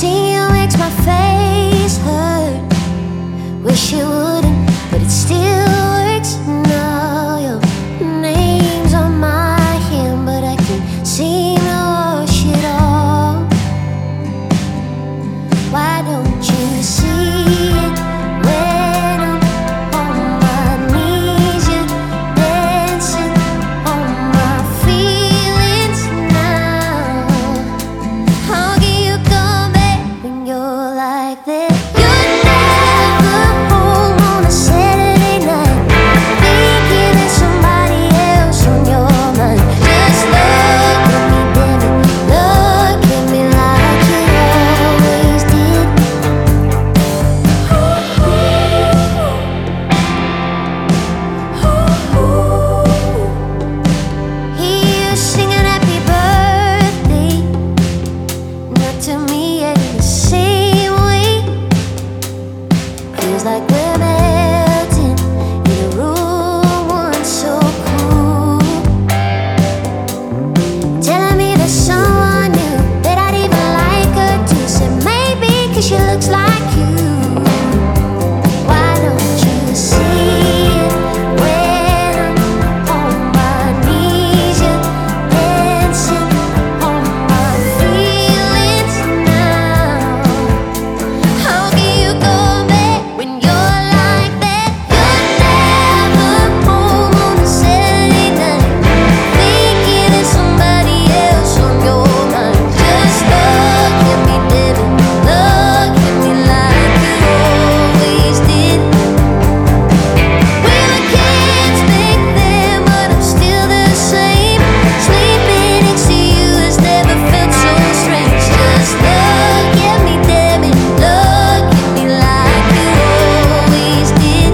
Seeing you makes my face hurt. Wish it wouldn't, but it still works. Now your name's on my hand, but I can't seem to wash it off. Why don't you see it when I'm on my knees? You're dancing on my feelings now. How can you come back when you're like this? You're never home on a Saturday night, thinking there's somebody else on your mind. Just look at me, baby, look at me like you always did. Hear you singing happy birthday, not to me yet in the same way. Feels like we're melting in a room once so cool. Telling me there's someone new that I'd even like her to. Said maybe 'cause she looks like you. Why don't you see it when I'm on my knees? You're dancing on my feelings now. How can you go back when you're like that? You're never home on a Saturday night, thinking there's somebody else on your mind. Just look at me, baby, look at me like you always did. We were kids back then, but I'm still the same. Sleeping next to you has never felt so strange. Just look at me, baby, look at me like you always did.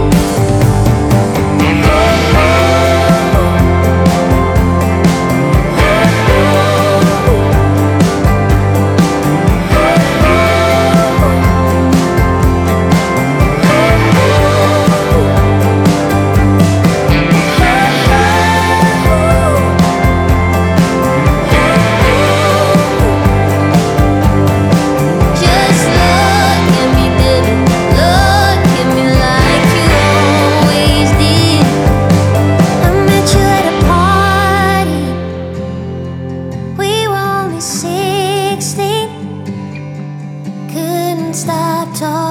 Just look at me, baby, look at me like you always did. I met you at a party, we were only 16. Couldn't stop talking.